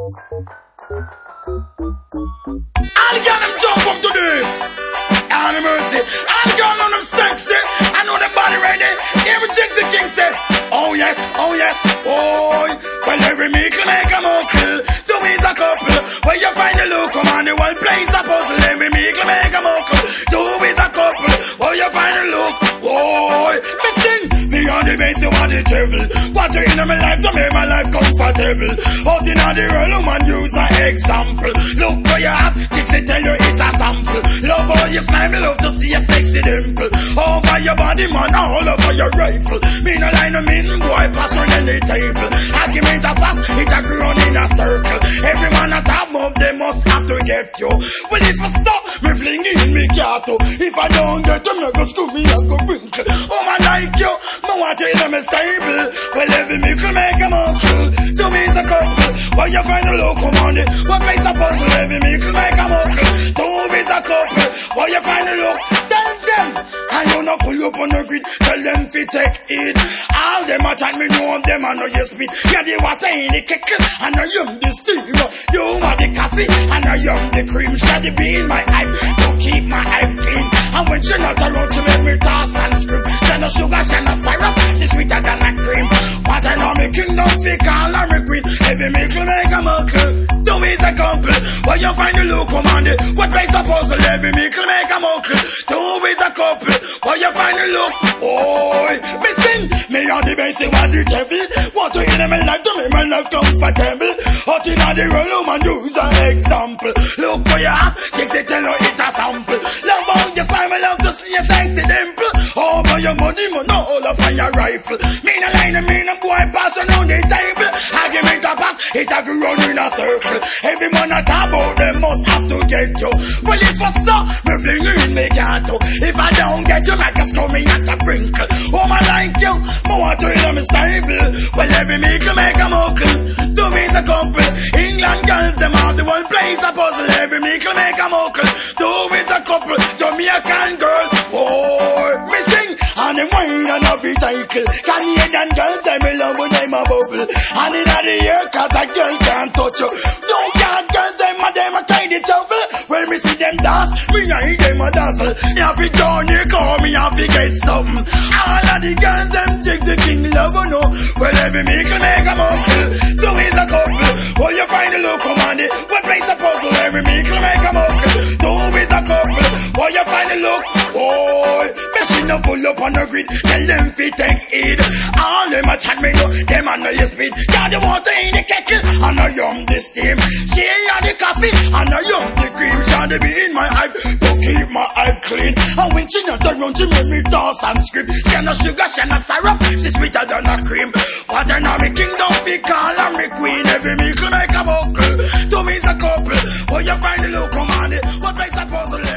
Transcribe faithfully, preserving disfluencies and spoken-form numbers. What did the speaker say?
All the girls them jump up to this. And the mercy. All the girls on them sexy. I know the body ready. Every Jinxie King say, oh yes, oh yes, oh. Well, every meekle make a muckle. Two is a couple. Where you find the look, come on, the one place a puzzle. Every meekle make a muckle. Two is a couple. Where you find the look, oh. Me sing, me on the bass, you want the treble. What you in my life to make my life comfortable. Out in the world, woman use an example. Look where you at, Jinxie tell you it's a sample. Love how you smile, me love to see a sexy dimple. Over your body, man, all over your rifle. Me no line no mean, boy, pass on the table. Argument a pass, it a grown in a circle. Every man at top of them must have to get you. Well, if I stop, me fling in me kato. If I don't get them, I go school me, I go wrinkle. Oh, man, like you, me want to tell them it's stable. Well, every mickle make a muckle. To me is a couple. Where you find a local money? What makes a puzzle? Every mickle make a muckle. Two is a couple. Where you find a look? Tell them. And you not full up on the grid. Tell them to take it. All them a chat me know them and know you speed. Yeah, the water in the kettle and I am the steam. You are the coffee and I am the cream. Shady be in my eye to keep my eyes clean. And when she not around, she make me toss and scream. She no sugar, she no syrup, she sweeter than a cream. But I know me kingdom fi call her me queen. Every mickle make a muckle. Two is a couple. Where you find the look commanded? What place a puzzle? Every mickle make a muckle. Two is a couple. Where you find the look? Oh, me sing. Me on the bass, what the devil. Want to hear my life to make my life comfortable. Out in the world, woman use an example. Look where you at, Jinxie tell you it's a sample. Love how you smile, me love to see a sexy dimple. Oh, for your money, man, all of your rifle. Me no line, me no boy passing on the table. Argument a pass, it a go round in a circle. Every man a talk about them must have to get you. Well, if I stop, me fling you in me canto. If I don't get you, like a screw me at the brinkle. Oh, man like you, me want to hear them stable. Well, every mickle make a muckle. Two is a couple. England girls, them have the one place a puzzle. Every mickle make a muckle. Two is a couple. Jamaican girl, oh, me sing. And them wine and a bit cycle. Canadian girls, them me love when them a bubble. And in the air, cause a girl can't touch you. No can't girls, them a them a kind of trouble. When me see them dance, me a hear them a dazzle. Me have to join you, call me have to get something. All of the girls, them Jinxie King love you know. Well, every mickle make a muckle. Two is a couple. Where you find the local money? What place a puzzle? Every mickle make a muckle. Two is a couple. Where you find the look? Oh, machine up full up on the grid. Tell them fi take it. All them a chat me know. Them a know your speed. Got the water in the kettle and I yum the steam. She and the coffee and I yum the cream. Shall be in my eye to keep my eye clean. And when she not around, she make me toss and scream. She no sugar, she no syrup, she sweeter than a cream. But I know me kingdom fi call her me queen. Every mickle make a buckle. Two is a couple. Where you find the local money? What place a puzzle?